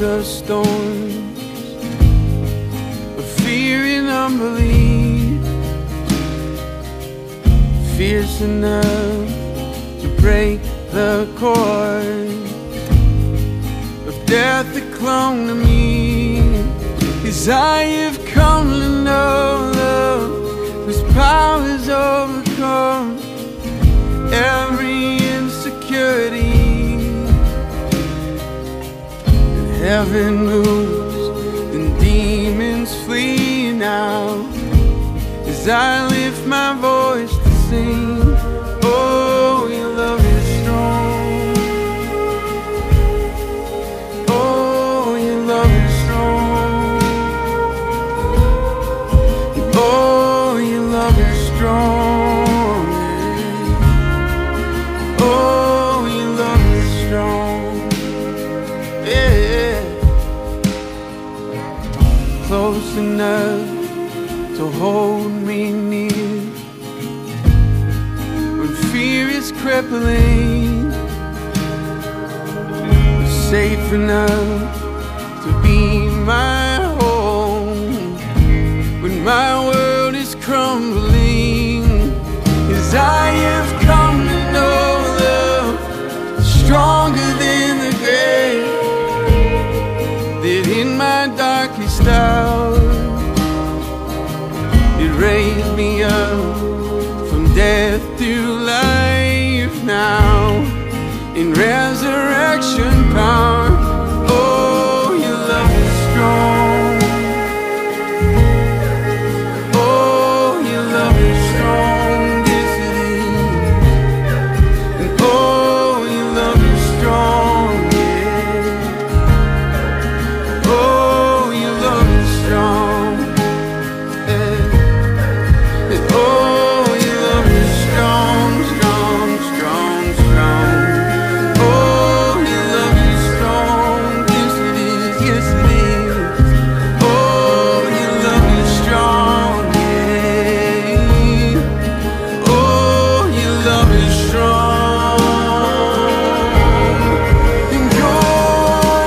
the storms of fear and unbelief, fierce enough to break the cord of death that clung to me. 'Cause I have come to know love whose power has overcome every insecurity. And heaven moves and demons flee now as I lift my voice to sing. Oh, your love is strong. Oh, your love is strong. Oh, your love is strong. Oh, your love is strong. Yeah. Close enough to hold me near when fear is crippling, safe enough to be my home when my world is crumbling. 'Cause I have come to know love stronger than the grave, that in my darkest hour it raised me up from death to life now in resurrection power. Oh, your love is strong. Oh, your love is strong. Yes, it is. And oh, your love is strong. Yeah. Oh, your love is strong. Yeah. And oh, your love is strong, strong, strong, strong. Oh, your love is strong. Yes, it is. Yes, it is. Oh, your love is strong. Yeah. Oh, your love is strong. And your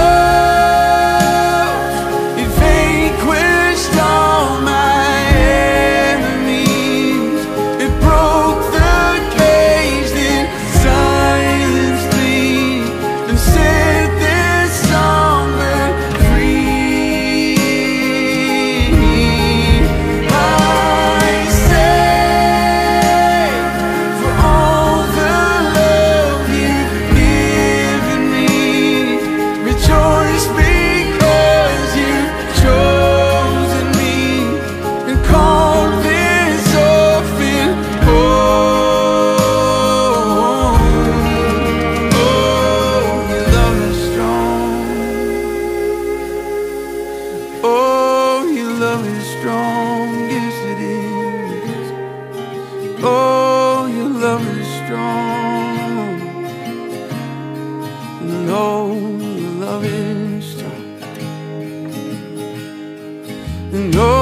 love, it vanquished all my enemies. It broke the cage that silenced me and set this songbird free. I say, for all the love you've given me, rejoice because you've chosen me and called this orphan home. Oh, your love is strong. Oh, your love is strong. Yes, it is. Oh, your love is strong. And oh, your love is strong. And oh,